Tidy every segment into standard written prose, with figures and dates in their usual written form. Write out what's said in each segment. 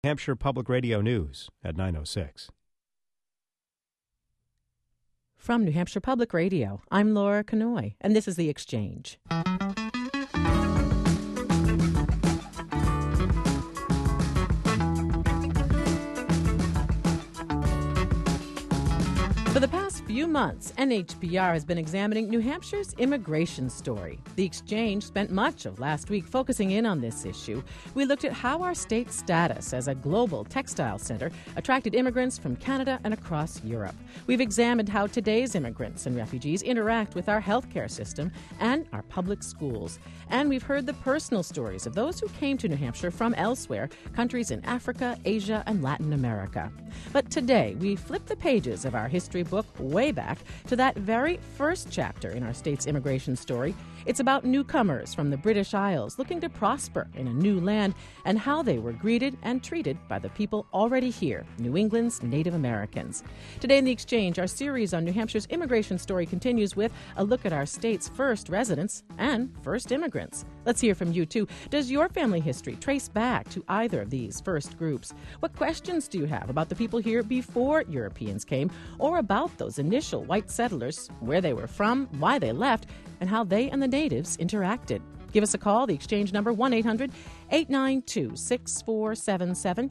Hampshire Public Radio News at 9:06. From New Hampshire Public Radio, I'm Laura Kanoy, and this is The Exchange. For the past few months, NHPR has been examining New Hampshire's immigration story. The Exchange spent much of last week focusing in on this issue. We looked at how our state's status as a global textile center attracted immigrants from Canada and across Europe. We've examined how today's immigrants and refugees interact with our healthcare system and our public schools. And we've heard the personal stories of those who came to New Hampshire from elsewhere, countries in Africa, Asia, and Latin America. But today, we flip the pages of our history book way back to that very first chapter in our state's immigration story. It's about newcomers from the British Isles looking to prosper in a new land and how they were greeted and treated by the people already here, New England's Native Americans. Today in The Exchange, our series on New Hampshire's immigration story continues with a look at our state's first residents and first immigrants. Let's hear from you, too. Does your family history trace back to either of these first groups? What questions do you have about the people here before Europeans came, or about those initial white settlers, where they were from, why they left, and how they and the natives interacted? Give us a call. The Exchange number, 1-800-892-6477,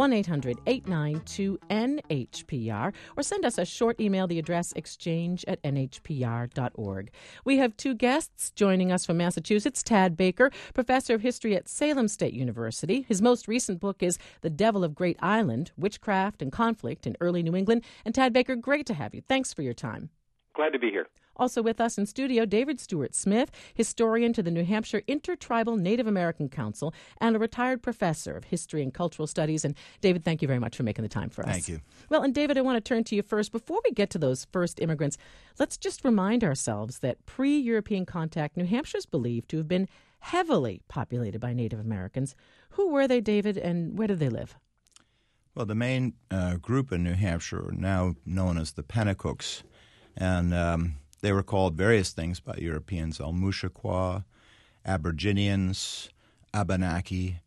1-800-892-NHPR, or send us a short email, the address exchange@nhpr.org. We have two guests joining us from Massachusetts. Tad Baker, professor of history at Salem State University. His most recent book is The Devil of Great Island, Witchcraft and Conflict in Early New England. And Tad Baker, great to have you. Thanks for your time. Glad to be here. Also with us in studio, David Stewart Smith, historian to the New Hampshire Intertribal Native American Council and a retired professor of history and cultural studies. And David, thank you very much for making the time for us. Thank you. Well, and David, I want to turn to you first. Before we get to those first immigrants, let's just remind ourselves that pre-European contact, New Hampshire is believed to have been heavily populated by Native Americans. Who were they, David, and where did they live? Well, the main group in New Hampshire, now known as the Penacooks, and they were called various things by Europeans: Almushaqua, Aboriginians, Abenaki,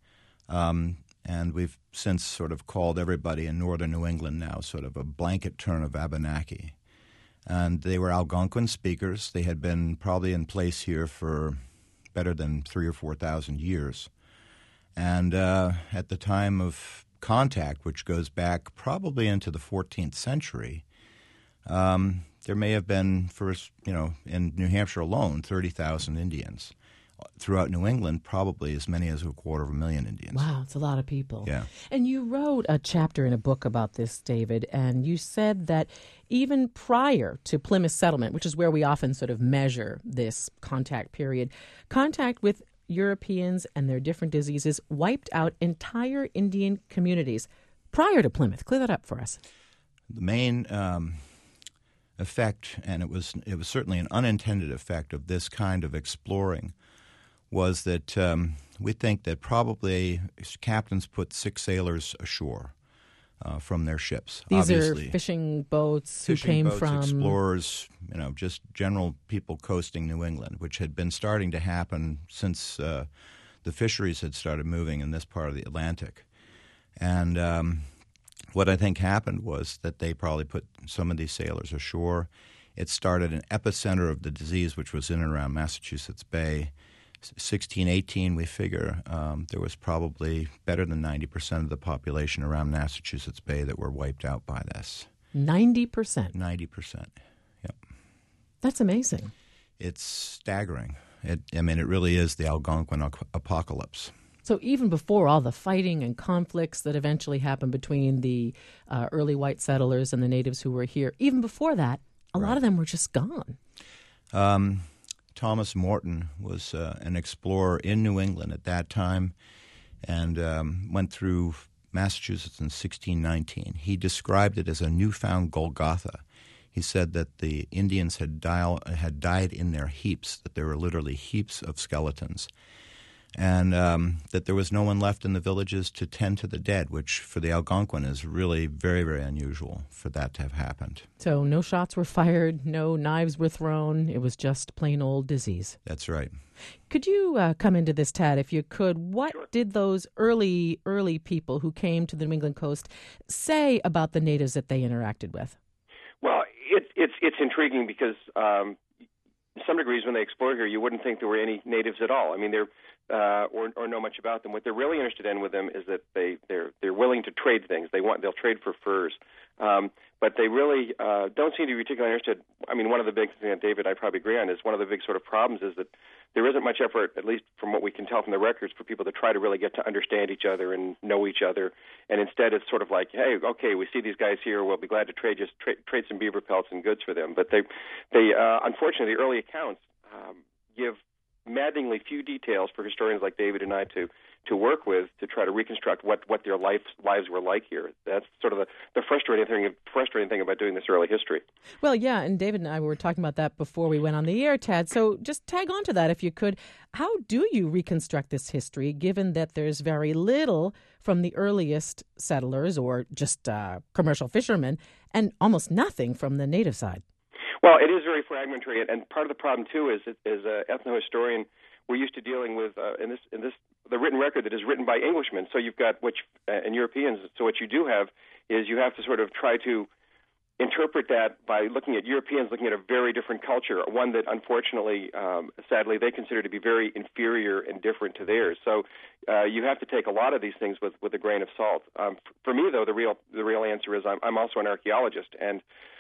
and we've since sort of called everybody in northern New England now sort of a blanket term of Abenaki. And they were Algonquin speakers. They had been probably in place here for better than 3,000 or 4,000 years. And at the time of contact, which goes back probably into the 14th century, there may have been, in New Hampshire alone, 30,000 Indians. Throughout New England, probably as many as 250,000 Indians. Wow, it's a lot of people. Yeah. And you wrote a chapter in a book about this, David, and you said that even prior to Plymouth settlement, which is where we often sort of measure this contact period, contact with Europeans and their different diseases wiped out entire Indian communities prior to Plymouth. Clear that up for us. The main effect, and it was certainly an unintended effect of this kind of exploring, was that we think that probably captains put 6 sailors ashore from their ships. These Obviously, are fishing boats who came from explorers, just general people coasting New England, which had been starting to happen since the fisheries had started moving in this part of the Atlantic. And what I think happened was that they probably put some of these sailors ashore. It started an epicenter of the disease, which was in and around Massachusetts Bay. 1618, we figure there was probably better than 90% of the population around Massachusetts Bay that were wiped out by this. 90%? 90%, yep. That's amazing. It's staggering. It really is the Algonquin apocalypse. So even before all the fighting and conflicts that eventually happened between the early white settlers and the natives who were here, even before that, a lot of them were just gone. Thomas Morton was an explorer in New England at that time and went through Massachusetts in 1619. He described it as a newfound Golgotha. He said that the Indians had died in their heaps, that there were literally heaps of skeletons. and that there was no one left in the villages to tend to the dead, which for the Algonquin is really very, very unusual for that to have happened. So no shots were fired, no knives were thrown. It was just plain old disease. That's right. Could you come into this, Tad, if you could? What did those early people who came to the New England coast say about the natives that they interacted with? Well, it's intriguing because in some degrees, when they explore here, you wouldn't think there were any natives at all. I mean, they're or know much about them. What they're really interested in with them is that they're willing to trade things. They'll trade for furs, but they really don't seem to be particularly interested. I mean, one of the big things that David, I probably agree on, is one of the big sort of problems is that there isn't much effort, at least from what we can tell from the records, for people to try to really get to understand each other and know each other. And instead, it's sort of like, hey, okay, we see these guys here. We'll be glad to trade some beaver pelts and goods for them. But they unfortunately, the early accounts give maddeningly few details for historians like David and I to work with to try to reconstruct what their lives were like here. That's sort of the frustrating thing about doing this early history. Well, yeah, and David and I were talking about that before we went on the air, Tad. So just tag on to that if you could. How do you reconstruct this history, given that there's very little from the earliest settlers or just commercial fishermen and almost nothing from the native side? Well, it is very fragmentary, and part of the problem too is as an ethnohistorian, we're used to dealing with in this the written record that is written by Englishmen. So you've got and Europeans. So what you do have is you have to sort of try to interpret that by looking at Europeans looking at a very different culture, one that unfortunately, sadly, they consider to be very inferior and different to theirs. So you have to take a lot of these things with a grain of salt. For me, though, the real answer is I'm also an archaeologist, and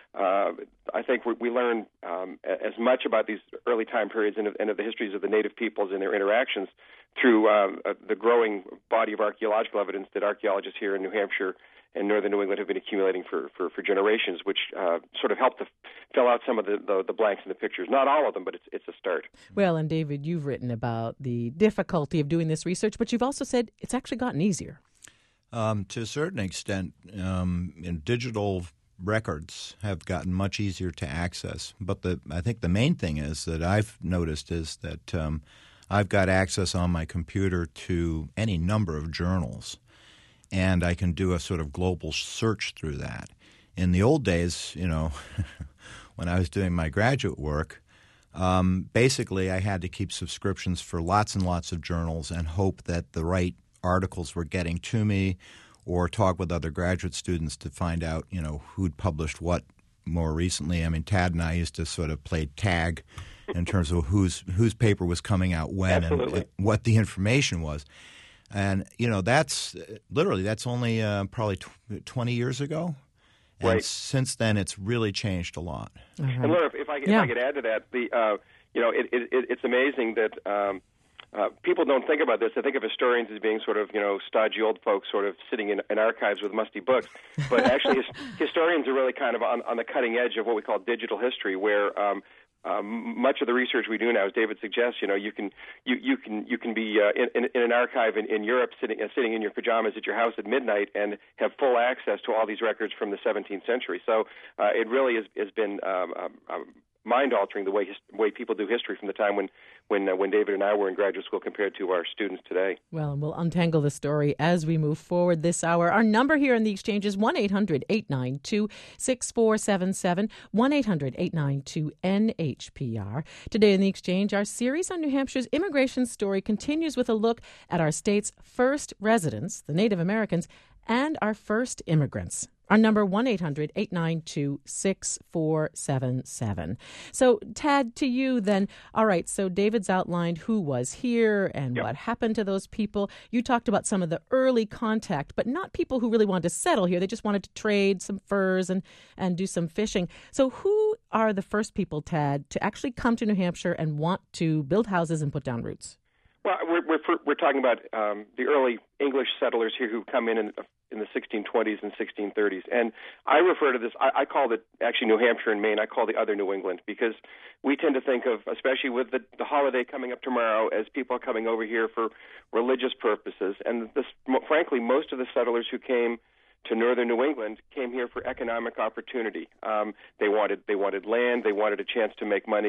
I think we learn as much about these early time periods and of the histories of the native peoples and their interactions through the growing body of archaeological evidence that archaeologists here in New Hampshire and northern New England have been accumulating for generations, which sort of help to fill out some of the blanks in the pictures. Not all of them, but it's a start. Well, and David, you've written about the difficulty of doing this research, but you've also said it's actually gotten easier. To a certain extent, in digital records have gotten much easier to access. But I think the main thing is that I've noticed is that I've got access on my computer to any number of journals, and I can do a sort of global search through that. In the old days, when I was doing my graduate work, basically I had to keep subscriptions for lots and lots of journals and hope that the right articles were getting to me, or talk with other graduate students to find out, who'd published what more recently. I mean, Tad and I used to sort of play tag in terms of whose paper was coming out when and what the information was. And, that's only probably 20 years ago. And right. Since then, it's really changed a lot. Mm-hmm. And Laura, if I could add to that, it's amazing that people don't think about this. They think of historians as being sort of, stodgy old folks sort of sitting in archives with musty books. But actually, historians are really kind of on the cutting edge of what we call digital history, where much of the research we do now, as David suggests, you can be in an archive in Europe, sitting in your pajamas at your house at midnight, and have full access to all these records from the 17th century. So it really has been mind-altering the way people do history from the time when David and I were in graduate school compared to our students today. Well, we'll untangle the story as we move forward this hour. Our number here in the exchange is 1-800-892-6477, 1-800-892-NHPR. Today in the exchange, our series on New Hampshire's immigration story continues with a look at our state's first residents, the Native Americans, and our first immigrants. Our number, 1-800-892-6477. So, Tad, to you then. All right, so David's outlined who was here and what happened to those people. You talked about some of the early contact, but not people who really wanted to settle here. They just wanted to trade some furs and do some fishing. So who are the first people, Tad, to actually come to New Hampshire and want to build houses and put down roots? Well, we're talking about the early English settlers here who come in the 1620s and 1630s. And I refer to this, I call it actually New Hampshire and Maine, I call the other New England, because we tend to think of, especially with the holiday coming up tomorrow, as people coming over here for religious purposes. And frankly, most of the settlers who came to northern New England came here for economic opportunity. They wanted land, they wanted a chance to make money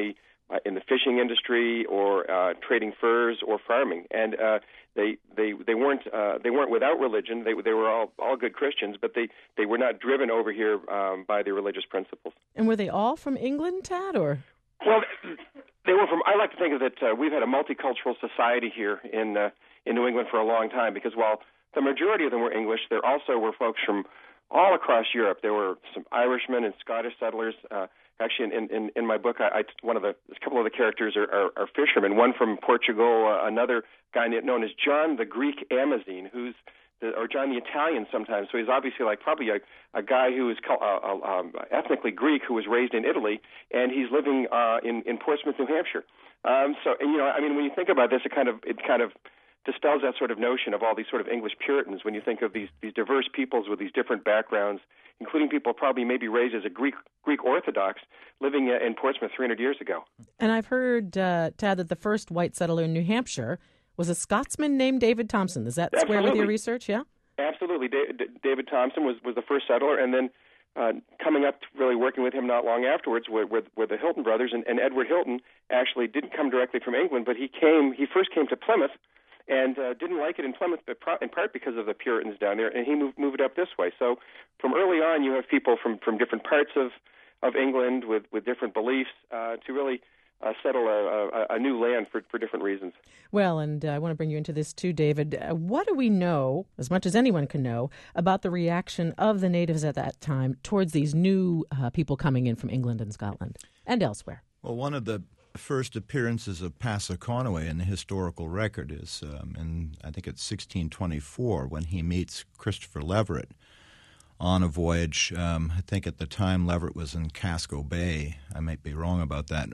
in the fishing industry or trading furs or farming, and they weren't without religion. They were all good Christians, but they were not driven over here by their religious principles. And were they all from England, Tad, or? Well, they were from. I like to think of it. We've had a multicultural society here in New England for a long time, because while the majority of them were English, there also were folks from all across Europe. There were some Irishmen and Scottish settlers. Actually, in my book, a couple of the characters are fishermen. One from Portugal, another guy known as John the Greek Amazine, or John the Italian sometimes. So he's obviously probably a guy who is ethnically Greek who was raised in Italy, and he's living in Portsmouth, New Hampshire. When you think about this, it kind of dispels that sort of notion of all these sort of English Puritans when you think of these diverse peoples with these different backgrounds, including people probably maybe raised as a Greek Orthodox living in Portsmouth 300 years ago. And I've heard, Tad, that the first white settler in New Hampshire was a Scotsman named David Thompson. Does that square with your research? Yeah? Absolutely. David Thompson was the first settler, and then coming up to really working with him not long afterwards were the Hilton brothers, and Edward Hilton actually didn't come directly from England, but he first came to Plymouth, and didn't like it in Plymouth, but in part because of the Puritans down there, and he moved up this way. So from early on, you have people from different parts of England with different beliefs to really settle a new land for different reasons. Well, and I want to bring you into this too, David. What do we know, as much as anyone can know, about the reaction of the natives at that time towards these new people coming in from England and Scotland and elsewhere? Well, one of the first appearances of Passaconaway in the historical record is I think it's 1624, when he meets Christopher Leverett on a voyage. I think at the time Leverett was in Casco Bay. I might be wrong about that.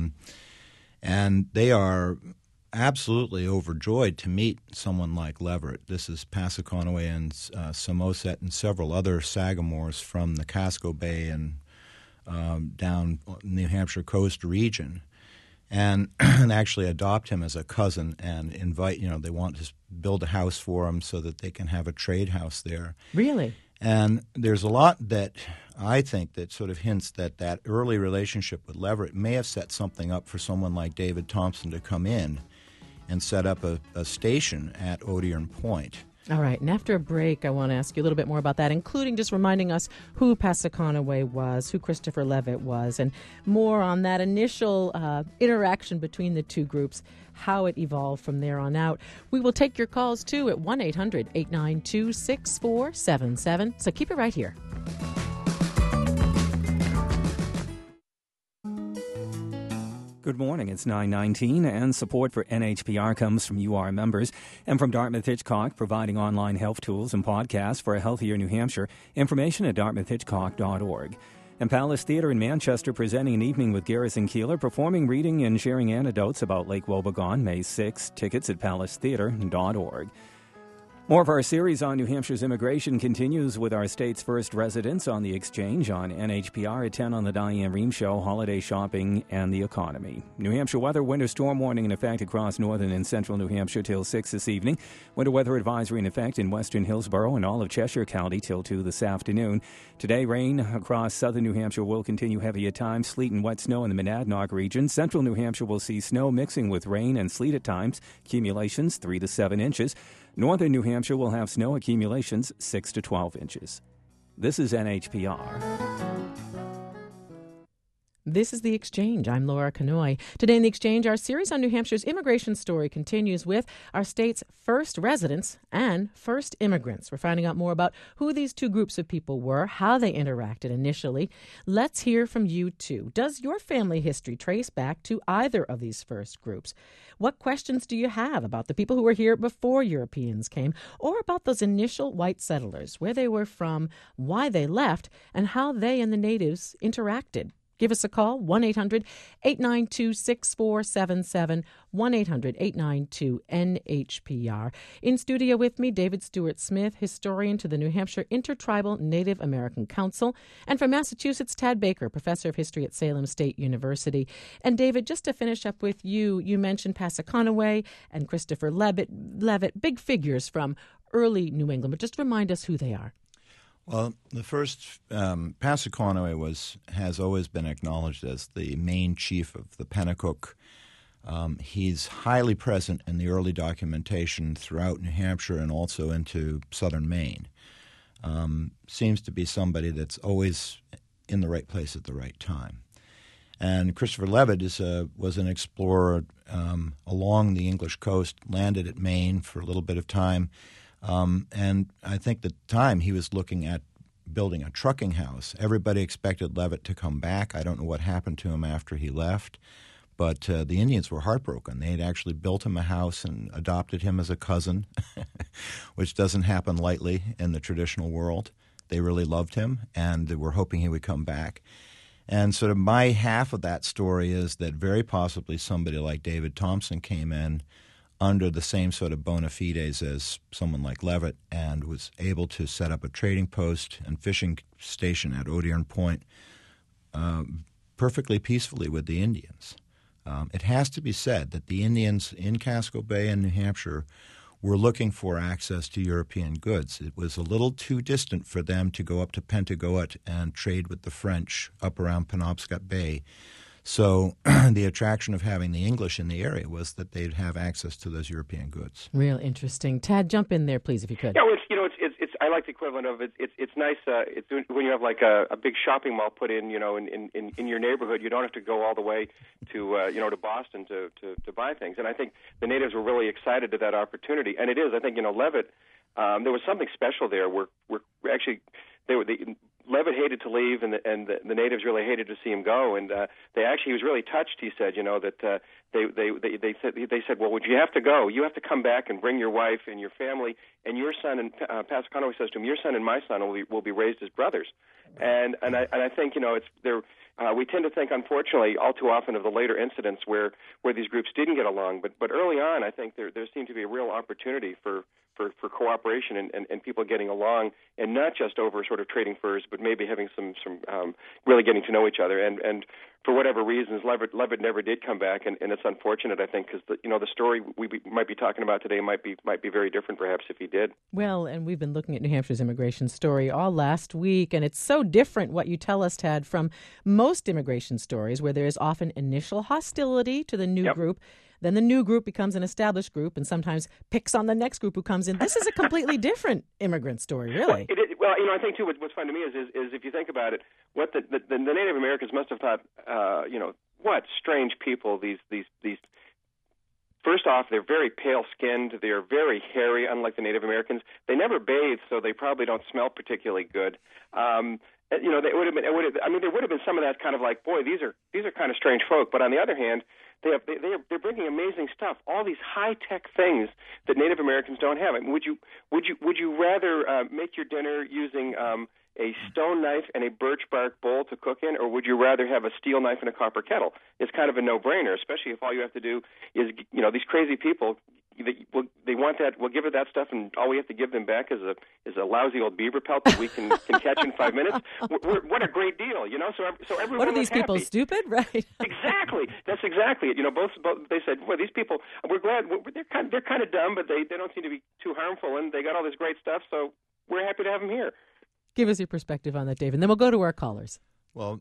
And they are absolutely overjoyed to meet someone like Leverett. This is Passaconaway and Samoset and several other Sagamores from the Casco Bay and down New Hampshire coast region. And actually adopt him as a cousin and invite, they want to build a house for him so that they can have a trade house there. Really? And there's a lot that I think that sort of hints that early relationship with Leverett may have set something up for someone like David Thompson to come in and set up a station at Odiern Point. All right, and after a break, I want to ask you a little bit more about that, including just reminding us who Passaconaway was, who Christopher Leverett was, and more on that initial interaction between the two groups, how it evolved from there on out. We will take your calls, too, at 1-800-892-6477, so keep it right here. Good morning. It's 9:19, and support for NHPR comes from UR members and from Dartmouth-Hitchcock, providing online health tools and podcasts for a healthier New Hampshire. Information at dartmouthhitchcock.org. And Palace Theatre in Manchester presenting an evening with Garrison Keillor, performing, reading, and sharing anecdotes about Lake Wobegon, May 6. Tickets at palacetheatre.org. More of our series on New Hampshire's immigration continues with our state's first residents on the Exchange on NHPR at 10 on the Diane Rehm Show, holiday shopping and the economy. New Hampshire weather, winter storm warning in effect across northern and central New Hampshire till 6 this evening. Winter weather advisory in effect in western Hillsborough and all of Cheshire County till 2 this afternoon. Today, rain across southern New Hampshire will continue heavy at times. Sleet and wet snow in the Monadnock region. Central New Hampshire will see snow mixing with rain and sleet at times. Accumulations 3 to 7 inches. Northern New Hampshire will have snow accumulations 6 to 12 inches. This is NHPR. This is The Exchange. I'm Laura Canoy. Today in The Exchange, our series on New Hampshire's immigration story continues with our state's first residents and first immigrants. We're finding out more about who these two groups of people were, how they interacted initially. Let's hear from you, too. Does your family history trace back to either of these first groups? What questions do you have about the people who were here before Europeans came, or about those initial white settlers, where they were from, why they left, and how they and the natives interacted? Give us a call, 1-800-892-6477, 1-800-892-NHPR. In studio with me, David Stewart Smith, historian to the New Hampshire Intertribal Native American Council, and from Massachusetts, Tad Baker, professor of history at Salem State University. And David, just to finish up with you, you mentioned Passaconaway and Christopher Leverett, big figures from early New England, but just remind us who they are. Well, the first Passaconaway has always been acknowledged as the main chief of the Pennacook. He's highly present in the early documentation throughout New Hampshire and also into southern Maine. Seems to be somebody that's always in the right place at the right time. And Christopher Leavitt was an explorer along the English coast, landed at Maine for a little bit of time. And I think at the time he was looking at building a trucking house. Everybody expected Leavitt to come back. I don't know what happened to him after he left. But the Indians were heartbroken. They had actually built him a house and adopted him as a cousin, which doesn't happen lightly in the traditional world. They really loved him, and they were hoping he would come back. And sort of my half of that story is that very possibly somebody like David Thompson came in under the same sort of bona fides as someone like Leavitt and was able to set up a trading post and fishing station at Odiern Point perfectly peacefully with the Indians. It has to be said that the Indians in Casco Bay and New Hampshire were looking for access to European goods. It was a little too distant for them to go up to Pentagoet and trade with the French up around Penobscot Bay. So the attraction of having the English in the area was that they'd have access to those European goods. Real interesting. Tad, jump in there, please, if you could. Yeah, well, it's I like the equivalent of it. It's nice. It's when you have like a big shopping mall put in, in your neighborhood. You don't have to go all the way to to Boston to buy things. And I think the natives were really excited to that opportunity. And it is. I think Leavitt. There was something special there. We're actually Leavitt hated to leave, and the natives really hated to see him go. And he was really touched. He said, that they said, well, would you have to go? You have to come back and bring your wife and your family and your son. And Passaconaway says to him, your son and my son will be raised as brothers. And I think it's there. We tend to think, unfortunately, all too often of the later incidents where these groups didn't get along. But early on, I think there seemed to be a real opportunity for cooperation and people getting along, and not just over sort of trading furs, but maybe having some really getting to know each other. And for whatever reasons, Leavitt never did come back, and it's unfortunate, I think, because the story we might be talking about today might be very different, perhaps, if he did. Well, and we've been looking at New Hampshire's immigration story all last week, and it's so different what you tell us, Tad, from most immigration stories where there is often initial hostility to the new group. Then the new group becomes an established group and sometimes picks on the next group who comes in. This is a completely different immigrant story, really. Well, I think, too, what's fun to me is if you think about it, what the Native Americans must have thought, what strange people these. First off, they're very pale-skinned. They're very hairy, unlike the Native Americans. They never bathe, so they probably don't smell particularly good. There would have been some of that kind of like, boy, these are kind of strange folk. But on the other hand, they're bringing amazing stuff, all these high-tech things that Native Americans don't have. I mean, would you rather make your dinner using a stone knife and a birch bark bowl to cook in, or would you rather have a steel knife and a copper kettle? It's kind of a no-brainer, especially if all you have to do is, these crazy people, they want that. We'll give it that stuff, and all we have to give them back is a lousy old beaver pelt that we can catch in 5 minutes. What a great deal, So everyone. What are these people, happy. Stupid? Right. Exactly. That's exactly it. Both they said, well, these people. We're glad they're kind of dumb, but they don't seem to be too harmful, and they got all this great stuff. So we're happy to have them here. Give us your perspective on that, Dave, and then we'll go to our callers. Well,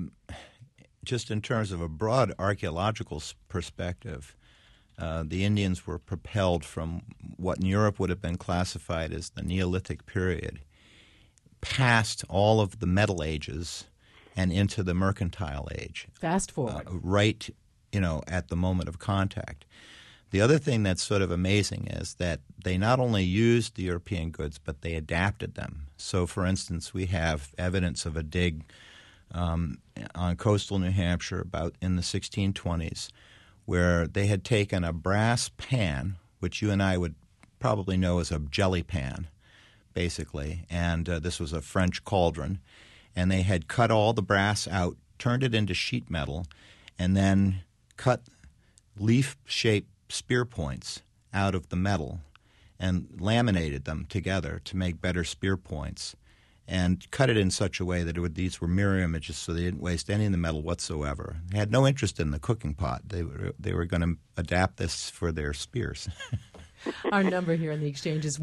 just in terms of a broad archaeological perspective. The Indians were propelled from what in Europe would have been classified as the Neolithic period past all of the Metal Ages and into the Mercantile Age. Fast forward. Right, at the moment of contact. The other thing that's sort of amazing is that they not only used the European goods, but they adapted them. So, for instance, we have evidence of a dig on coastal New Hampshire about in the 1620s where they had taken a brass pan, which you and I would probably know as a jelly pan, basically, and this was a French cauldron, and they had cut all the brass out, turned it into sheet metal, and then cut leaf-shaped spear points out of the metal and laminated them together to make better spear points and cut it in such a way that these were mirror images so they didn't waste any of the metal whatsoever. They had no interest in the cooking pot. They were going to adapt this for their spears. Our number here in the Exchange is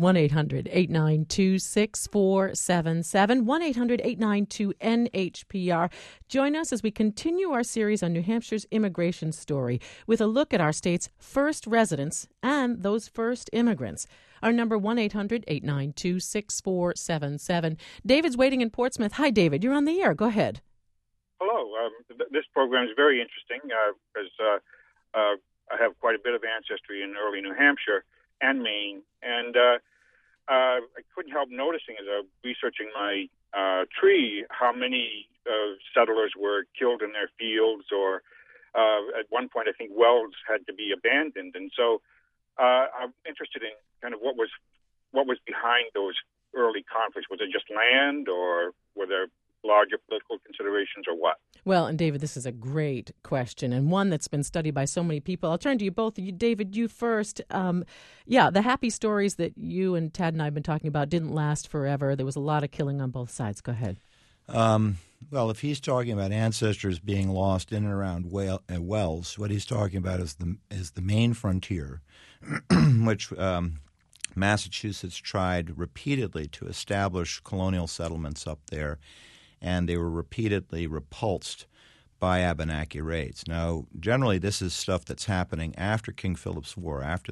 1-800-892-6477, 1-800-892-NHPR. Join us as we continue our series on New Hampshire's immigration story with a look at our state's first residents and those first immigrants. Our number, 1-800-892-6477. David's waiting in Portsmouth. Hi, David. You're on the air. Go ahead. Hello. This program is very interesting because I have quite a bit of ancestry in early New Hampshire and Maine, and I couldn't help noticing as I was researching my tree how many settlers were killed in their fields, or at one point I think wells had to be abandoned, and so I'm interested in kind of what was behind those early conflicts. Was it just land, or were there larger political considerations, or what? Well, and David, this is a great question, and one that's been studied by so many people. I'll turn to you both. David, you first. The happy stories that you and Tad and I have been talking about didn't last forever. There was a lot of killing on both sides. Go ahead. Well, if he's talking about ancestors being lost in and around Wells, what he's talking about is the Maine frontier, which Massachusetts tried repeatedly to establish colonial settlements up there, and they were repeatedly repulsed by Abenaki raids. Now, generally, this is stuff that's happening after King Philip's War, after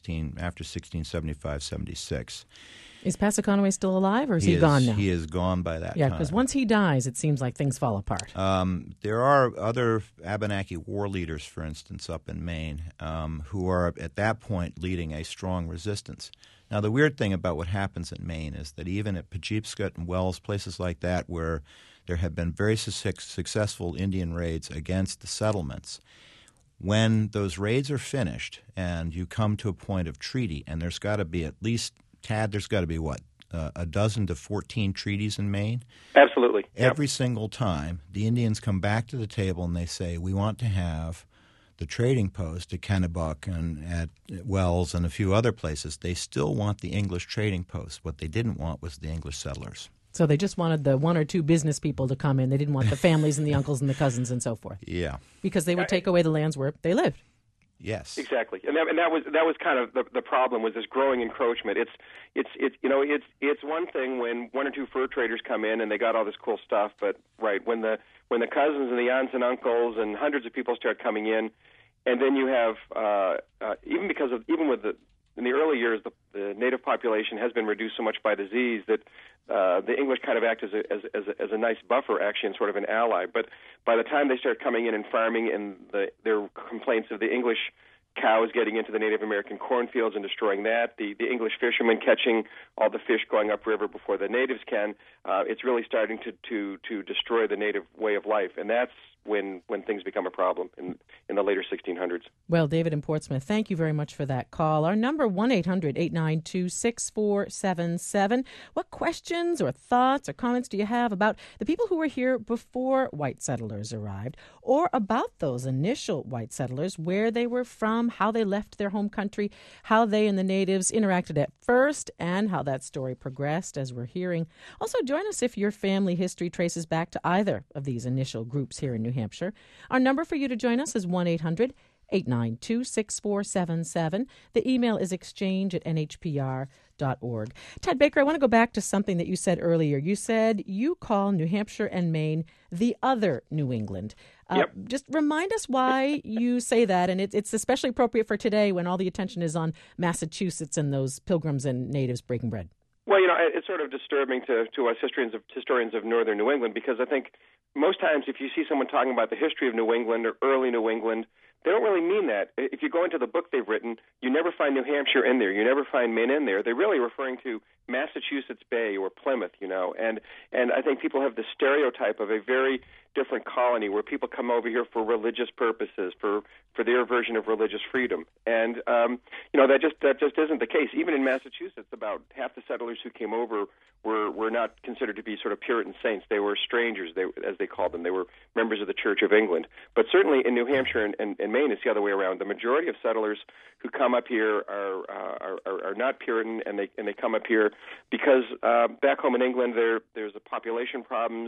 1675-76. Is Passaconaway still alive, or is he gone now? He is gone by that time. Yeah, because once he dies, it seems like things fall apart. There are other Abenaki war leaders, for instance, up in Maine, who are at that point leading a strong resistance. Now, the weird thing about what happens in Maine is that even at Pejipscot and Wells, places like that where there have been very successful Indian raids against the settlements, when those raids are finished and you come to a point of treaty, and there's got to be at least, Tad, there's got to be a dozen to 14 treaties in Maine? Absolutely. Every single time, the Indians come back to the table and they say, we want to have the trading post at Kennebuck and at Wells and a few other places. They still want the English trading post. What they didn't want was the English settlers. So they just wanted the one or two business people to come in. They didn't want the families and the uncles and the cousins and so forth. Yeah. Because they would take away the lands where they lived. Yes, exactly, and that was kind of the problem, was this growing encroachment. It's one thing when one or two fur traders come in and they got all this cool stuff, but when the cousins and the aunts and uncles and hundreds of people start coming in, and then you have in the early years the native population has been reduced so much by disease that the English kind of act as a nice buffer, actually, and sort of an ally. But by the time they start coming in and farming, and their complaints of the English cows getting into the Native American cornfields and destroying that, the English fishermen catching all the fish going upriver before the natives can, it's really starting to destroy the native way of life, and that's when things become a problem in the later 1600s. Well, David in Portsmouth, thank you very much for that call. Our number, 1-800-892-6477. What questions or thoughts or comments do you have about the people who were here before white settlers arrived, or about those initial white settlers, where they were from, how they left their home country, how they and the natives interacted at first, and how that story progressed, as we're hearing. Also, join us if your family history traces back to either of these initial groups here in New Hampshire. Our number for you to join us is 1-800-892-6477. The email is exchange@nhpr.org. Tad Baker, I want to go back to something that you said earlier. You said you call New Hampshire and Maine the other New England. Yep. Just remind us why you say that, and it's especially appropriate for today when all the attention is on Massachusetts and those pilgrims and natives breaking bread. Well, it's sort of disturbing to us historians of northern New England, because I think most times if you see someone talking about the history of New England or early New England, they don't really mean that. If you go into the book they've written, you never find New Hampshire in there. You never find Maine in there. They're really referring to Massachusetts Bay or Plymouth, and I think people have the stereotype of a very different colony where people come over here for religious purposes, for their version of religious freedom, and that just isn't the case. Even in Massachusetts, about half the settlers who came over were not considered to be sort of Puritan saints. They were strangers, as they called them. They were members of the Church of England. But certainly in New Hampshire and Maine, it's the other way around. The majority of settlers who come up here are not Puritan, and they come up here because back home in England there's a population problems.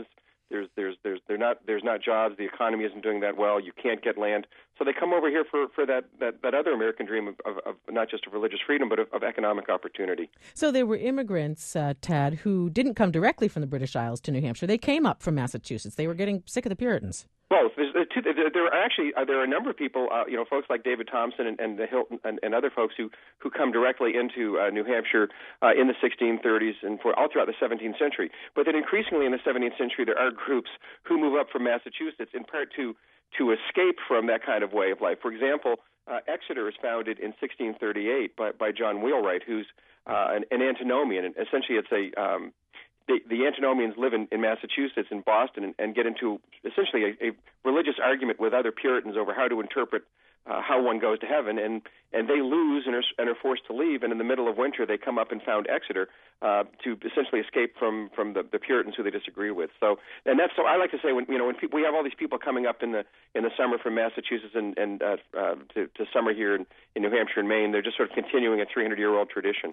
There's not jobs. The economy isn't doing that well. You can't get land, so they come over here for that other American dream of not just of religious freedom, but of economic opportunity. So there were immigrants, Tad, who didn't come directly from the British Isles to New Hampshire. They came up from Massachusetts. They were getting sick of the Puritans. Both. There are a number of people, folks like David Thompson and the Hilton and other folks who come directly into New Hampshire in the 1630s and all throughout the 17th century. But then increasingly in the 17th century, there are groups who move up from Massachusetts in part to escape from that kind of way of life. For example, Exeter is founded in 1638 by John Wheelwright, who's an antinomian, and essentially it's a the antinomians live in Massachusetts and Boston and get into essentially a religious argument with other Puritans over how to interpret how one goes to heaven, and they lose and are forced to leave, and in the middle of winter they come up and found Exeter to essentially escape from the Puritans who they disagree with. So I like to say when we have all these people coming up in the summer from Massachusetts and to summer here in New Hampshire and Maine, they're just sort of continuing a 300-year-old tradition.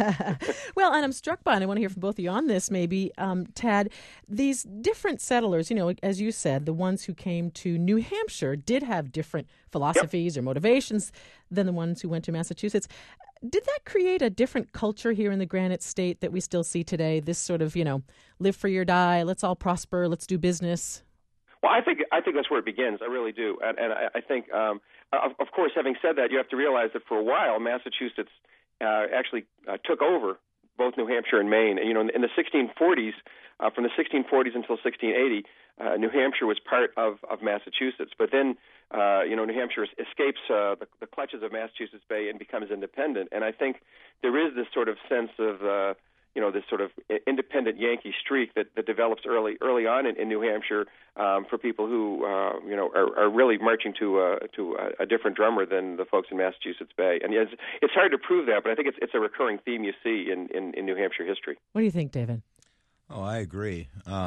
Well, and I'm struck by, and I want to hear from both of you on this maybe, Tad, these different settlers, as you said, the ones who came to New Hampshire did have different philosophies or motivations than the ones who went to Massachusetts. Did that create a different culture here in the Granite State that we still see today? This sort of, live free or die, let's all prosper, let's do business? Well, I think that's where it begins. I really do. And I think, of course, having said that, you have to realize that for a while, Massachusetts actually took over both New Hampshire and Maine. And, in the 1640s, from the 1640s until 1680, New Hampshire was part of Massachusetts. But then, New Hampshire escapes the clutches of Massachusetts Bay and becomes independent. And I think there is this sort of sense of, this sort of independent Yankee streak that develops early on in New Hampshire for people who, are really marching to a different drummer than the folks in Massachusetts Bay. And it's hard to prove that, but I think it's a recurring theme you see in New Hampshire history. What do you think, David? Oh, I agree.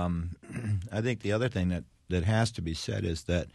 I think the other thing that has to be said is that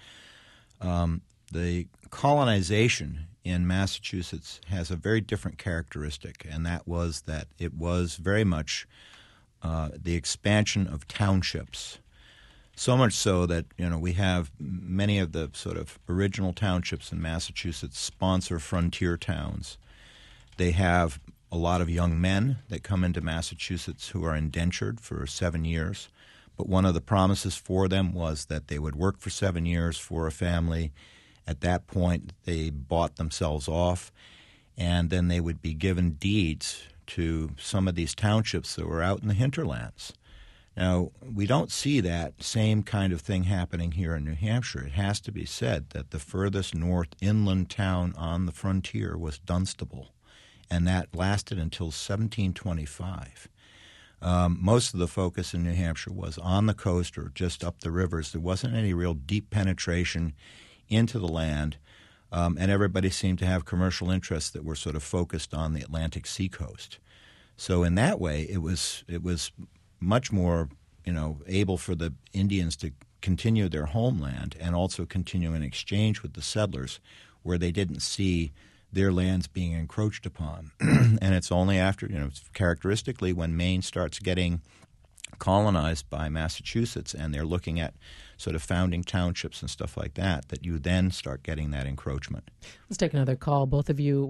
the colonization in Massachusetts has a very different characteristic, and that was that it was very much the expansion of townships. So much so that, we have many of the sort of original townships in Massachusetts sponsor frontier towns. They have a lot of young men that come into Massachusetts who are indentured for 7 years. But one of the promises for them was that they would work for 7 years for a family. At that point, they bought themselves off, and then they would be given deeds to some of these townships that were out in the hinterlands. Now, we don't see that same kind of thing happening here in New Hampshire. It has to be said that the furthest north inland town on the frontier was Dunstable, and that lasted until 1725. Most of the focus in New Hampshire was on the coast or just up the rivers. There wasn't any real deep penetration into the land, and everybody seemed to have commercial interests that were sort of focused on the Atlantic seacoast. So in that way, it was much more, able for the Indians to continue their homeland and also continue an exchange with the settlers where they didn't see their lands being encroached upon. And it's only after, characteristically when Maine starts getting colonized by Massachusetts and they're looking at sort of founding townships and stuff like that, that you then start getting that encroachment. Let's take another call, both of you.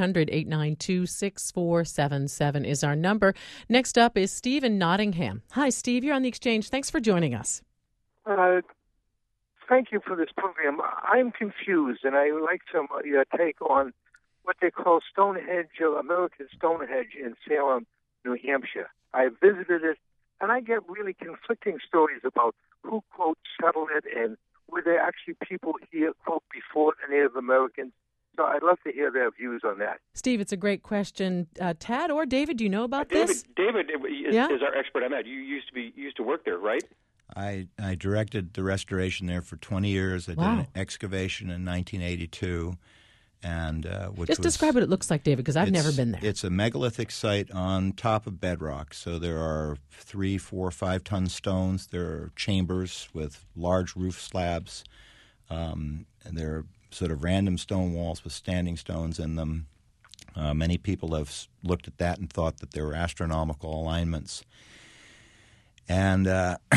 1-800-892-6477 is our number. Next up is Steve in Nottingham. Hi, Steve. You're on the Exchange. Thanks for joining us. Thank you for this program. I'm confused, and I would like your take on what they call Stonehenge, or American Stonehenge in Salem, New Hampshire. I visited it, and I get really conflicting stories about who, quote, settled it and were there actually people here, quote, before the Native Americans. So I'd love to hear their views on that. Steve, it's a great question. Tad or David, do you know about this? David is our expert on that. You used to work there, right? I directed the restoration there for 20 years. I did an excavation in 1982. And just describe what it looks like, David, because I've never been there. It's a megalithic site on top of bedrock. So there are 3, 4, 5-ton stones. There are chambers with large roof slabs. And there are sort of random stone walls with standing stones in them. Many people have looked at that and thought that there were astronomical alignments. And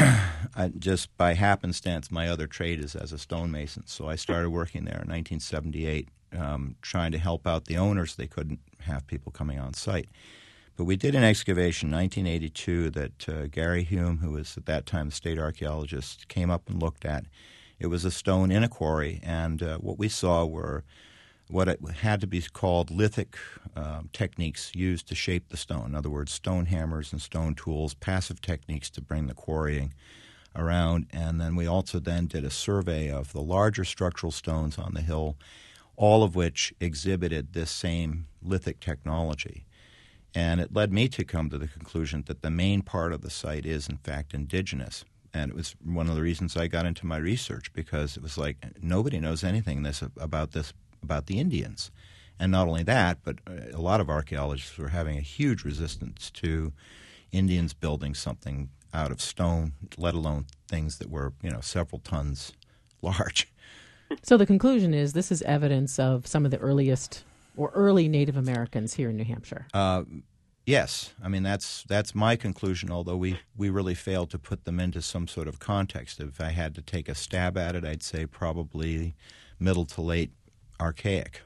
just by happenstance, my other trade is as a stonemason. So I started working there in 1978, trying to help out the owners. They couldn't have people coming on site. But we did an excavation in 1982 that Gary Hume, who was at that time the state archaeologist, came up and looked at. It was a stone in a quarry, and what we saw were what it had to be called lithic techniques used to shape the stone. In other words, stone hammers and stone tools, passive techniques to bring the quarrying around. And then we also then did a survey of the larger structural stones on the hill, all of which exhibited this same lithic technology. And it led me to come to the conclusion that the main part of the site is, in fact, indigenous. And it was one of the reasons I got into my research, because it was like nobody knows anything about the Indians. And not only that, but a lot of archaeologists were having a huge resistance to Indians building something out of stone, let alone things that were, several tons large. So the conclusion is this is evidence of some of the earliest or early Native Americans here in New Hampshire. Yes. I mean, that's my conclusion, although we really failed to put them into some sort of context. If I had to take a stab at it, I'd say probably middle to late archaic,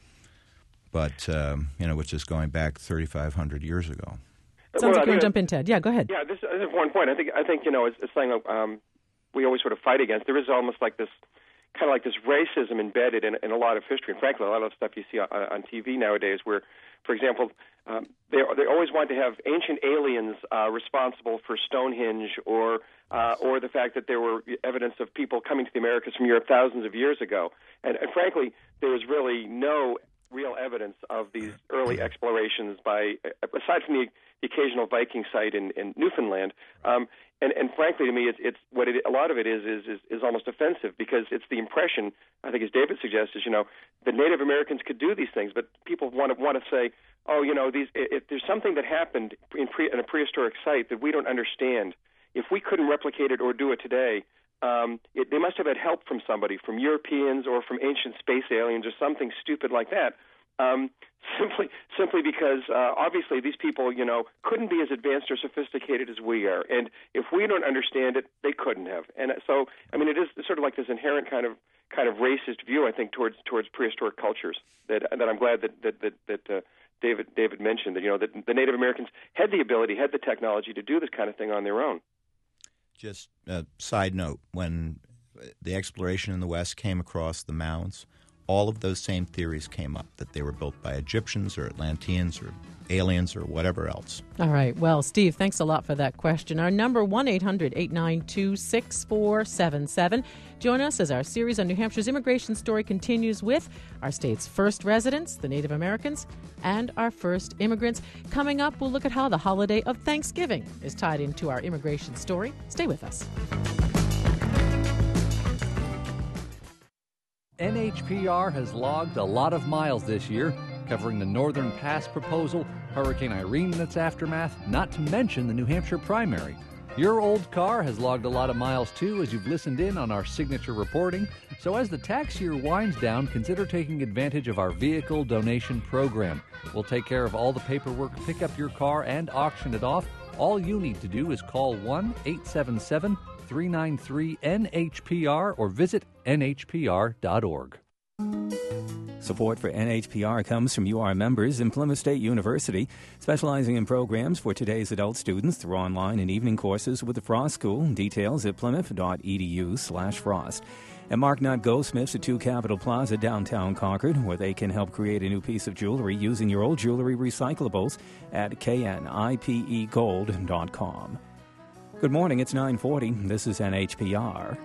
but, which is going back 3,500 years ago. Sounds like you want to jump in, Ted. Yeah, go ahead. Yeah, this is one point. I think it's something we always sort of fight against. There is almost like this kind of like this racism embedded in a lot of history. And frankly, a lot of stuff you see on TV nowadays where, for example, they always want to have ancient aliens responsible for Stonehenge or the fact that there were evidence of people coming to the Americas from Europe thousands of years ago. And frankly, there is really no real evidence of these early explorations aside from the occasional Viking site in Newfoundland. And frankly, to me, it's what a lot of it is almost offensive, because it's the impression, I think, as David suggests, is the Native Americans could do these things, but people want to say, if there's something that happened in a prehistoric site that we don't understand, if we couldn't replicate it or do it today, they must have had help from somebody, from Europeans or from ancient space aliens or something stupid like that. Simply because obviously these people, couldn't be as advanced or sophisticated as we are, and if we don't understand it, they couldn't have. And so, I mean, it is sort of like this inherent kind of racist view, I think, towards prehistoric cultures that I'm glad that David mentioned, that the Native Americans had the ability, had the technology to do this kind of thing on their own. Just a side note: when the exploration in the West came across the mounds, all of those same theories came up, that they were built by Egyptians or Atlanteans or aliens or whatever else. All right. Well, Steve, thanks a lot for that question. Our number, 1-800-892-6477. Join us as our series on New Hampshire's immigration story continues with our state's first residents, the Native Americans, and our first immigrants. Coming up, we'll look at how the holiday of Thanksgiving is tied into our immigration story. Stay with us. NHPR has logged a lot of miles this year, covering the Northern Pass proposal, Hurricane Irene and its aftermath, not to mention the New Hampshire primary. Your old car has logged a lot of miles too, as you've listened in on our signature reporting. So as the tax year winds down, consider taking advantage of our vehicle donation program. We'll take care of all the paperwork, pick up your car, and auction it off. All you need to do is call 1-877-393-NHPR or visit nhpr.org. Support for NHPR comes from UR members in Plymouth State University, specializing in programs for today's adult students through online and evening courses with the Frost School. Details at plymouth.edu/Frost. And Mark Nutt Goldsmiths at 2 Capitol Plaza, downtown Concord, where they can help create a new piece of jewelry using your old jewelry recyclables at knipegold.com. Good morning, it's 9:40. This is NHPR.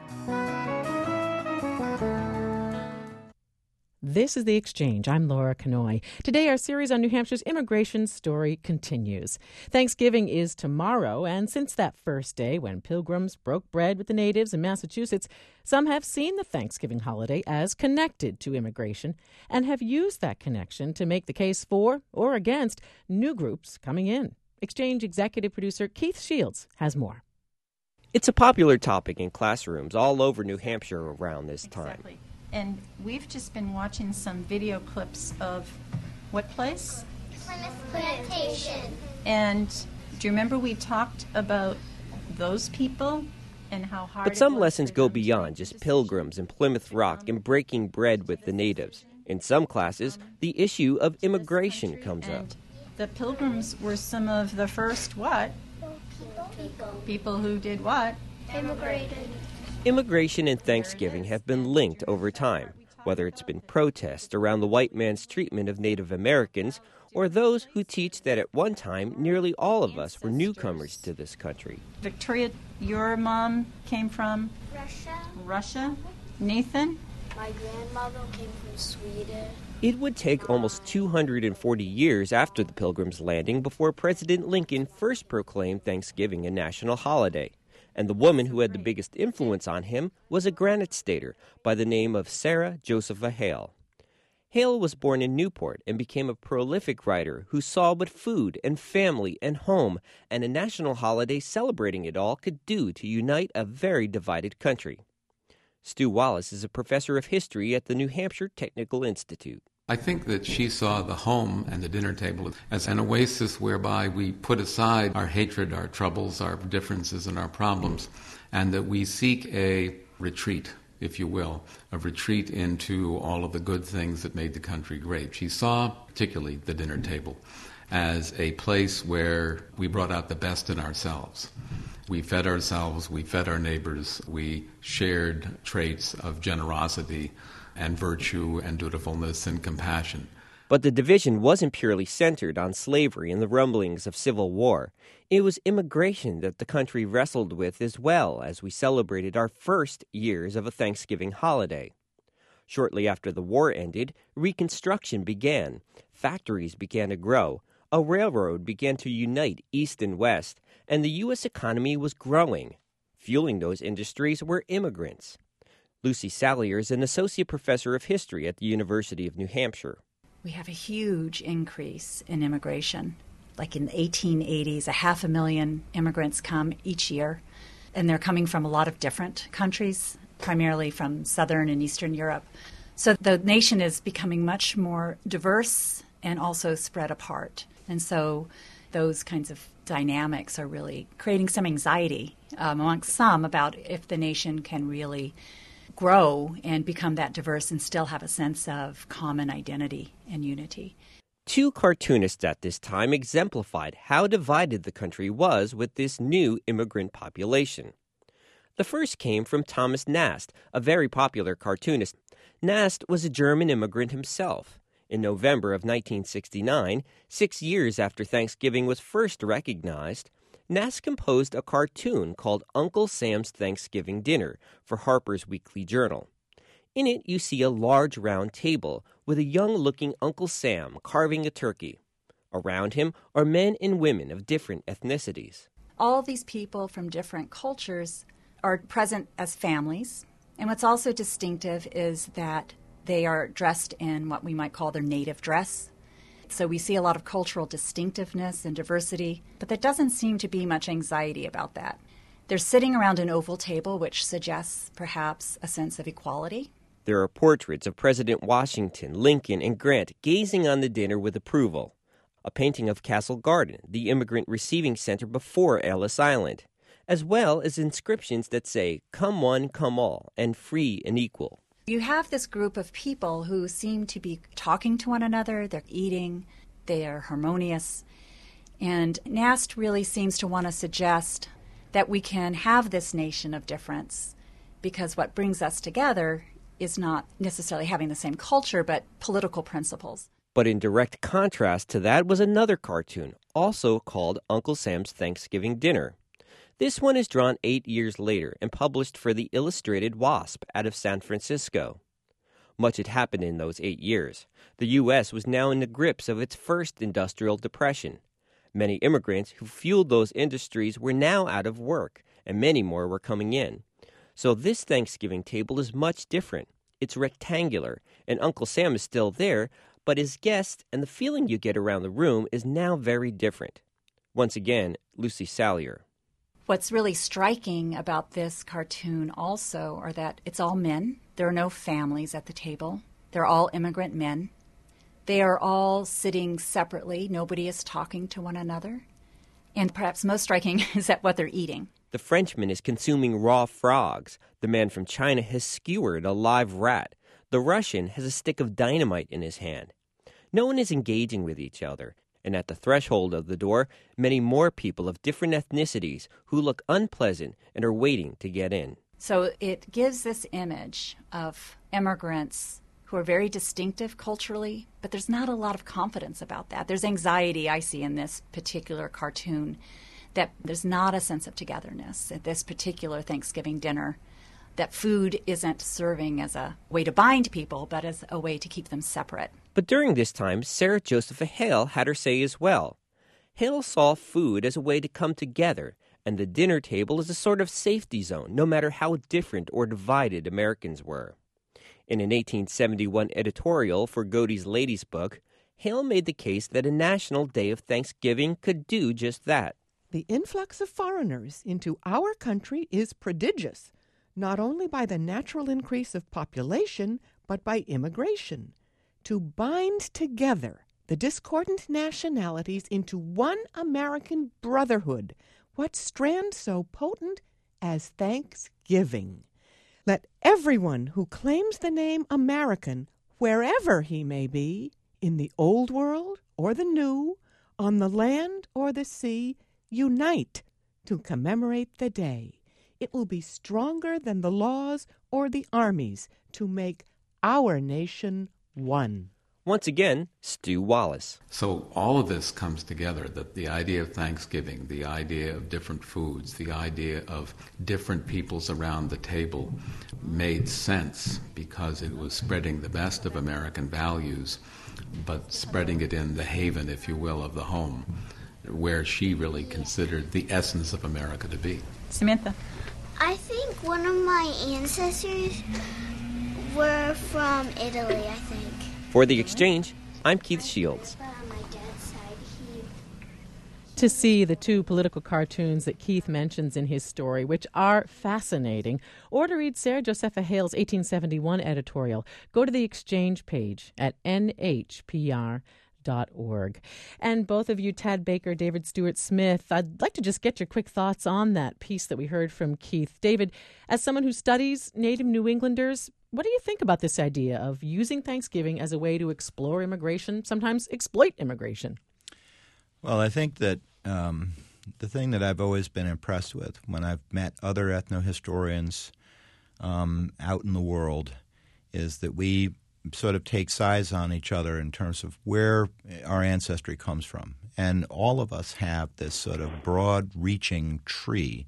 This is The Exchange. I'm Laura Kanoy. Today, our series on New Hampshire's immigration story continues. Thanksgiving is tomorrow, and since that first day when pilgrims broke bread with the natives in Massachusetts, some have seen the Thanksgiving holiday as connected to immigration and have used that connection to make the case for or against new groups coming in. Exchange executive producer Keith Shields has more. It's a popular topic in classrooms all over New Hampshire around this time. Exactly. And we've just been watching some video clips of what place? Plymouth Plantation. And do you remember we talked about those people and how hard. But some lessons go beyond just pilgrims and Plymouth Rock and breaking bread with the natives. In some classes, the issue of immigration comes up. The Pilgrims were some of the first what? People who did what? Immigrated. Immigration and Thanksgiving have been linked over time, whether it's been protests around the white man's treatment of Native Americans or those who teach that at one time nearly all of us were newcomers to this country. Victoria, your mom came from? Russia. Nathan? My grandmother came from Sweden. It would take almost 240 years after the Pilgrims' landing before President Lincoln first proclaimed Thanksgiving a national holiday. And the woman who had the biggest influence on him was a Granite Stater by the name of Sarah Josepha Hale. Hale was born in Newport and became a prolific writer who saw what food and family and home and a national holiday celebrating it all could do to unite a very divided country. Stu Wallace is a professor of history at the New Hampshire Technical Institute. I think that she saw the home and the dinner table as an oasis whereby we put aside our hatred, our troubles, our differences, and our problems, and that we seek a retreat, if you will, a retreat into all of the good things that made the country great. She saw, particularly the dinner table, as a place where we brought out the best in ourselves. We fed ourselves, we fed our neighbors, we shared traits of generosity and virtue and dutifulness and compassion. But the division wasn't purely centered on slavery and the rumblings of civil war. It was immigration that the country wrestled with as well as we celebrated our first years of a Thanksgiving holiday. Shortly after the war ended, Reconstruction began. Factories began to grow. A railroad began to unite East and West, and the U.S. economy was growing. Fueling those industries were immigrants. Lucy Salyer is an associate professor of history at the University of New Hampshire. We have a huge increase in immigration. Like in the 1880s, 500,000 immigrants come each year, and they're coming from a lot of different countries, primarily from Southern and Eastern Europe. So the nation is becoming much more diverse and also spread apart. And so those kinds of dynamics are really creating some anxiety amongst some about if the nation can really grow and become that diverse and still have a sense of common identity and unity. Two cartoonists at this time exemplified how divided the country was with this new immigrant population. The first came from Thomas Nast, a very popular cartoonist. Nast was a German immigrant himself. In November of 1969, 6 years after Thanksgiving was first recognized, Nast composed a cartoon called Uncle Sam's Thanksgiving Dinner for Harper's Weekly Journal. In it, you see a large round table with a young-looking Uncle Sam carving a turkey. Around him are men and women of different ethnicities. All these people from different cultures are present as families. And what's also distinctive is that they are dressed in what we might call their native dress. So we see a lot of cultural distinctiveness and diversity, but there doesn't seem to be much anxiety about that. They're sitting around an oval table, which suggests perhaps a sense of equality. There are portraits of President Washington, Lincoln, and Grant gazing on the dinner with approval. A painting of Castle Garden, the immigrant receiving center before Ellis Island, as well as inscriptions that say, "Come one, come all," and "Free and equal." You have this group of people who seem to be talking to one another, they're eating, they are harmonious. And Nast really seems to want to suggest that we can have this nation of difference because what brings us together is not necessarily having the same culture, but political principles. But in direct contrast to that was another cartoon, also called Uncle Sam's Thanksgiving Dinner. This one is drawn 8 years later and published for the Illustrated Wasp out of San Francisco. Much had happened in those 8 years. The U.S. was now in the grips of its first industrial depression. Many immigrants who fueled those industries were now out of work, and many more were coming in. So this Thanksgiving table is much different. It's rectangular, and Uncle Sam is still there, but his guests and the feeling you get around the room is now very different. Once again, Lucy Salyer. What's really striking about this cartoon also are that it's all men. There are no families at the table. They're all immigrant men. They are all sitting separately. Nobody is talking to one another. And perhaps most striking is at what they're eating. The Frenchman is consuming raw frogs. The man from China has skewered a live rat. The Russian has a stick of dynamite in his hand. No one is engaging with each other, and at the threshold of the door, many more people of different ethnicities who look unpleasant and are waiting to get in. So it gives this image of immigrants who are very distinctive culturally, but there's not a lot of confidence about that. There's anxiety I see in this particular cartoon, that there's not a sense of togetherness at this particular Thanksgiving dinner, that food isn't serving as a way to bind people, but as a way to keep them separate. But during this time, Sarah Josepha Hale had her say as well. Hale saw food as a way to come together, and the dinner table as a sort of safety zone, no matter how different or divided Americans were. In an 1871 editorial for Godey's Ladies' Book, Hale made the case that a national day of Thanksgiving could do just that. The influx of foreigners into our country is prodigious, not only by the natural increase of population, but by immigration. To bind together the discordant nationalities into one American brotherhood, what strand so potent as Thanksgiving? Let everyone who claims the name American, wherever he may be, in the old world or the new, on the land or the sea, unite to commemorate the day. It will be stronger than the laws or the armies to make our nation one. Once again, Stu Wallace. So all of this comes together, that the idea of Thanksgiving, the idea of different foods, the idea of different peoples around the table made sense because it was spreading the best of American values, but spreading it in the haven, if you will, of the home, where she really considered the essence of America to be. Samantha? I think one of my ancestors were from Italy, I think. For The Exchange, I'm Keith Shields. To see the two political cartoons that Keith mentions in his story, which are fascinating, or to read Sarah Josepha Hale's 1871 editorial, go to the Exchange page at nhpr.org. And both of you, Tad Baker, David Stewart Smith, I'd like to just get your quick thoughts on that piece that we heard from Keith. David, as someone who studies Native New Englanders, what do you think about this idea of using Thanksgiving as a way to explore immigration, sometimes exploit immigration? Well, I think that the thing that I've always been impressed with when I've met other ethnohistorians out in the world is that we sort of take sides on each other in terms of where our ancestry comes from. And all of us have this sort of broad-reaching tree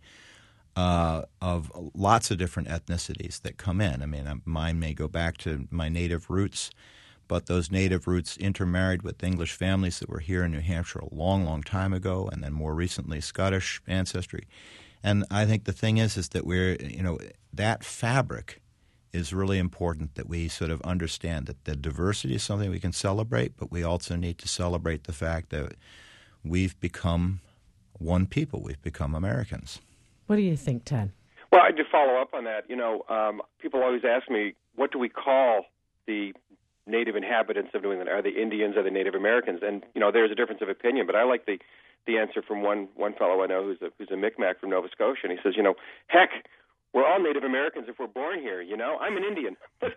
of lots of different ethnicities that come in. I mean, mine may go back to my native roots, but those native roots intermarried with English families that were here in New Hampshire a long, long time ago, and then more recently Scottish ancestry. And I think the thing is that that fabric is really important, that we sort of understand that the diversity is something we can celebrate, but we also need to celebrate the fact that we've become one people. We've become Americans. What do you think, Ted? Well, I do follow up on that. People always ask me, what do we call the native inhabitants of New England? Are they Indians? Are they Native Americans? And, there's a difference of opinion, but I like the answer from one fellow I know who's a Micmac from Nova Scotia, and he says, heck, we're all Native Americans if we're born here. I'm an Indian, but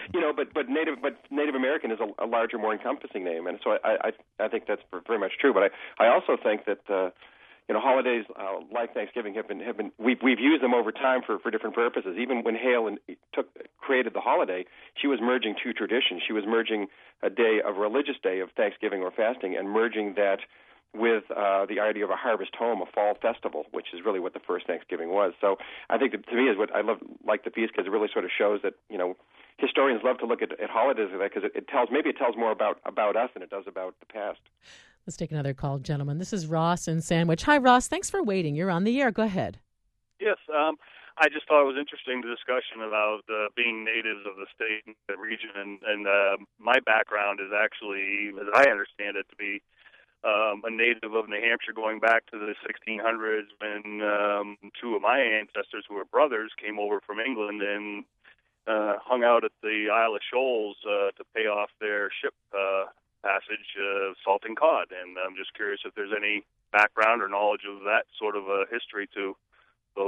Native American is a larger, more encompassing name, and so I think that's very much true. But I also think that holidays like Thanksgiving have been we've used them over time for different purposes. Even when Hale created the holiday, she was merging two traditions. She was merging a religious day of Thanksgiving or fasting, and merging that with the idea of a harvest home, a fall festival, which is really what the first Thanksgiving was. So I think that, to me, is what I like the piece, because it really sort of shows that historians love to look at holidays like that, because it tells more about us than it does about the past. Let's take another call, gentlemen. This is Ross in Sandwich. Hi, Ross. Thanks for waiting. You're on the air. Go ahead. Yes. I just thought it was interesting, the discussion about being natives of the state and the region. And my background is actually, as I understand it, to be a native of New Hampshire going back to the 1600s when two of my ancestors, who were brothers, came over from England and hung out at the Isle of Shoals to pay off their ship passage salting cod. And I'm just curious if there's any background or knowledge of that sort of history to the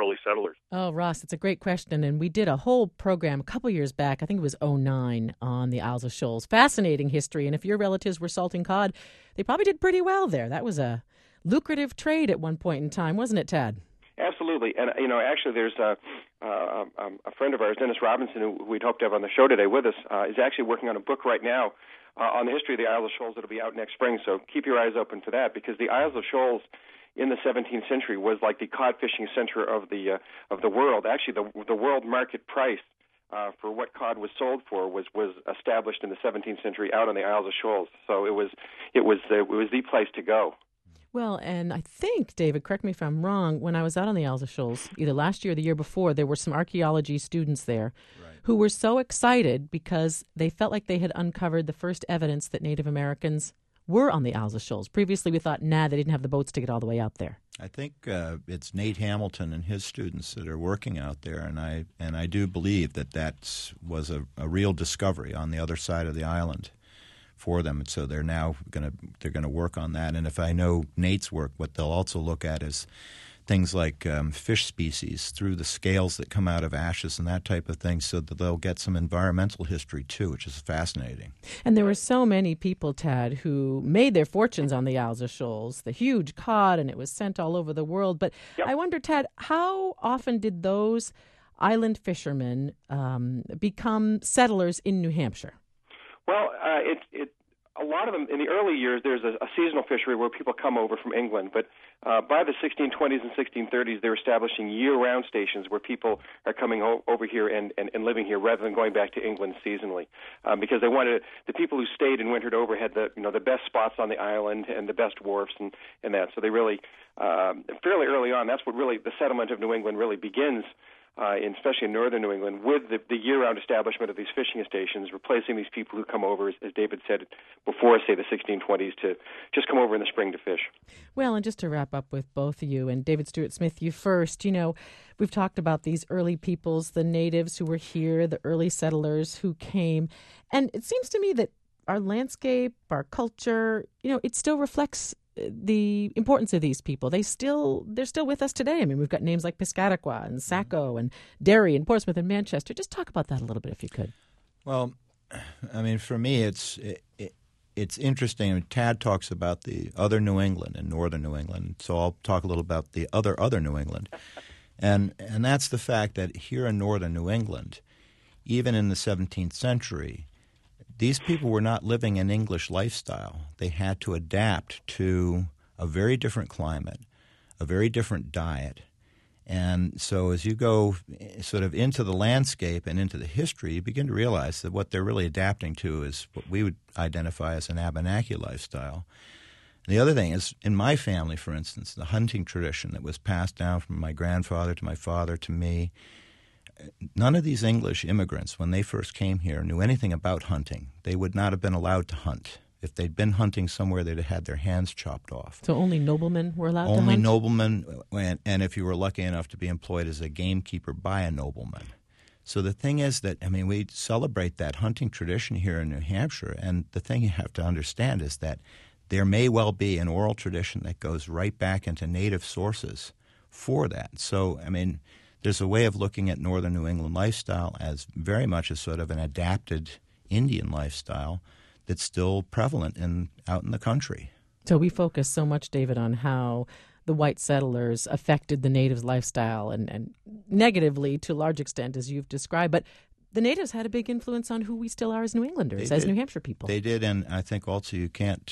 early settlers? Oh, Ross, it's a great question. And we did a whole program a couple years back, I think it was '09, on the Isles of Shoals. Fascinating history. And if your relatives were salting cod, they probably did pretty well there. That was a lucrative trade at one point in time, wasn't it, Tad? Absolutely. And, actually there's a friend of ours, Dennis Robinson, who we'd hoped to have on the show today with us, is actually working on a book right now on the history of the Isles of Shoals. It'll be out next spring, so keep your eyes open for that, because the Isles of Shoals in the 17th century was like the cod fishing center of the world. Actually, the world market price for what cod was sold for was established in the 17th century out on the Isles of Shoals. So it was the place to go. Well, and I think, David, correct me if I'm wrong, when I was out on the Isles of Shoals, either last year or the year before, there were some archaeology students there who were so excited because they felt like they had uncovered the first evidence that Native Americans were on the Isles of Shoals. Previously, we thought, they didn't have the boats to get all the way out there. I think it's Nate Hamilton and his students that are working out there, and I do believe that was a real discovery on the other side of the island for them. And so they're now going to work on that. And if I know Nate's work, what they'll also look at is things like fish species through the scales that come out of ashes and that type of thing, so that they'll get some environmental history too, which is fascinating. And there were so many people, Tad, who made their fortunes on the Isles of Shoals, the huge cod, and it was sent all over the world. But I wonder, Tad, how often did those island fishermen become settlers in New Hampshire? Well, a lot of them, in the early years, there's a seasonal fishery where people come over from England, but by the 1620s and 1630s, they're establishing year-round stations where people are coming over here and living here rather than going back to England seasonally, because they wanted the people who stayed and wintered over had the best spots on the island and the best wharfs and that. So they really, fairly early on, that's what really the settlement of New England really begins. Especially in northern New England, with the year-round establishment of these fishing stations, replacing these people who come over, as David said, before, say, the 1620s, to just come over in the spring to fish. Well, and just to wrap up with both of you, and David Stewart Smith, you first, we've talked about these early peoples, the natives who were here, the early settlers who came, and it seems to me that our landscape, our culture, it still reflects the importance of these people. They're still with us today. I mean, we've got names like Piscataqua and Saco and Derry and Portsmouth and Manchester. Just talk about that a little bit, if you could. Well, I mean, for me, it's interesting. Tad talks about the other New England and northern New England, so I'll talk a little about the other New England, and that's the fact that here in northern New England, even in the 17th century, these people were not living an English lifestyle. They had to adapt to a very different climate, a very different diet. And so as you go sort of into the landscape and into the history, you begin to realize that what they're really adapting to is what we would identify as an Abenaki lifestyle. And the other thing is, in my family, for instance, the hunting tradition that was passed down from my grandfather to my father to me, none of these English immigrants, when they first came here, knew anything about hunting. They would not have been allowed to hunt. If they'd been hunting somewhere, they'd have had their hands chopped off. So only noblemen were allowed to hunt? Only noblemen, and if you were lucky enough to be employed as a gamekeeper by a nobleman. So the thing is that, we celebrate that hunting tradition here in New Hampshire, and the thing you have to understand is that there may well be an oral tradition that goes right back into native sources for that. So, there's a way of looking at northern New England lifestyle as very much as sort of an adapted Indian lifestyle that's still prevalent out in the country. So we focus so much, David, on how the white settlers affected the natives' lifestyle and negatively to a large extent, as you've described. But the natives had a big influence on who we still are as New Englanders, as New Hampshire people. They did, and I think also you can't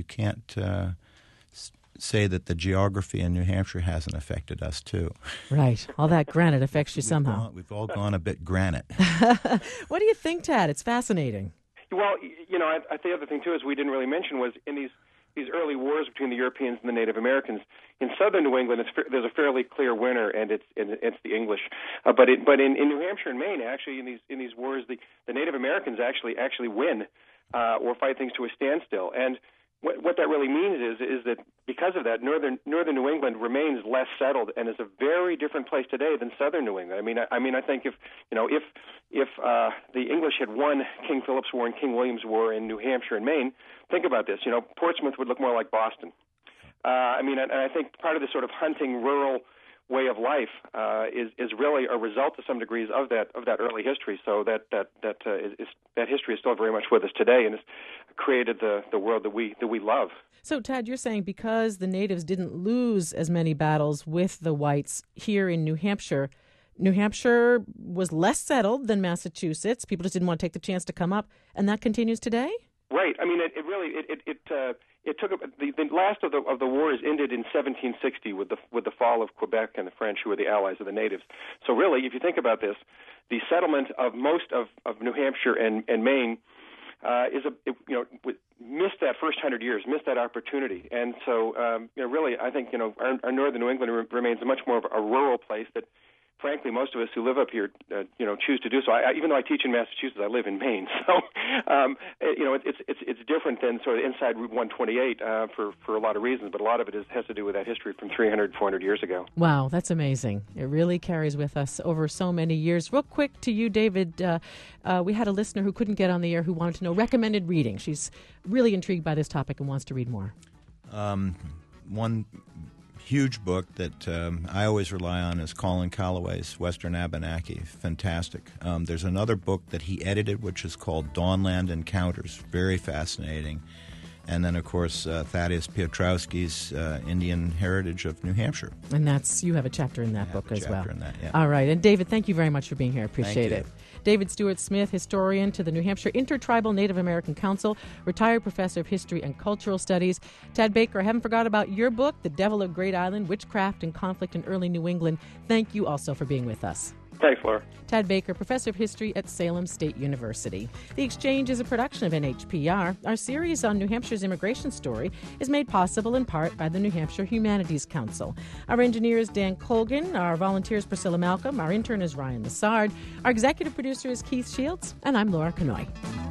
say that the geography in New Hampshire hasn't affected us too. Right. All that granite affects you somehow. We've all gone a bit granite. What do you think, Tad? It's fascinating. Well, I think the other thing too is we didn't really mention was in these early wars between the Europeans and the Native Americans in southern New England, there's a fairly clear winner, and it's the English. But in New Hampshire and Maine, actually, in these wars, the Native Americans actually win or fight things to a standstill. And what that really means is that because of that, northern New England remains less settled and is a very different place today than southern New England. I think if the English had won King Philip's War and King William's War in New Hampshire and Maine, think about this. Portsmouth would look more like Boston. And I think part of the sort of hunting rural way of life is really a result to some degrees of that early history. So that history is still very much with us today, and has created the world that we love. So, Tad, you're saying because the natives didn't lose as many battles with the whites here in New Hampshire was less settled than Massachusetts. People just didn't want to take the chance to come up, and that continues today? Right. I mean, it took the last of the wars ended in 1760 with the fall of Quebec and the French, who were the allies of the natives. So really, if you think about this, the settlement of most of New Hampshire and Maine missed that first 100 years, missed that opportunity, and so really, I think our northern New England remains much more of a rural place that, frankly, most of us who live up here, choose to do so. Even though I teach in Massachusetts, I live in Maine, so it's different than sort of inside Route 128 for a lot of reasons, but a lot of it has to do with that history from 300, 400 years ago. Wow, that's amazing. It really carries with us over so many years. Real quick to you, David, we had a listener who couldn't get on the air who wanted to know recommended reading. She's really intrigued by this topic and wants to read more. One huge book that I always rely on is Colin Calloway's Western Abenaki. Fantastic. There's another book that he edited, which is called Dawnland Encounters. Very fascinating. And then, of course, Thaddeus Piotrowski's Indian Heritage of New Hampshire. And you have a chapter in that book as well. In that, yeah. All right. And David, thank you very much for being here. I appreciate it. David Stewart Smith, historian to the New Hampshire Intertribal Native American Council, retired professor of history and cultural studies. Tad Baker, I haven't forgot about your book, The Devil of Great Island, Witchcraft and Conflict in Early New England. Thank you also for being with us. Thanks, Laura. Tad Baker, professor of history at Salem State University. The Exchange is a production of NHPR. Our series on New Hampshire's immigration story is made possible in part by the New Hampshire Humanities Council. Our engineer is Dan Colgan. Our volunteer is Priscilla Malcolm. Our intern is Ryan Lessard. Our executive producer is Keith Shields. And I'm Laura Kanoy.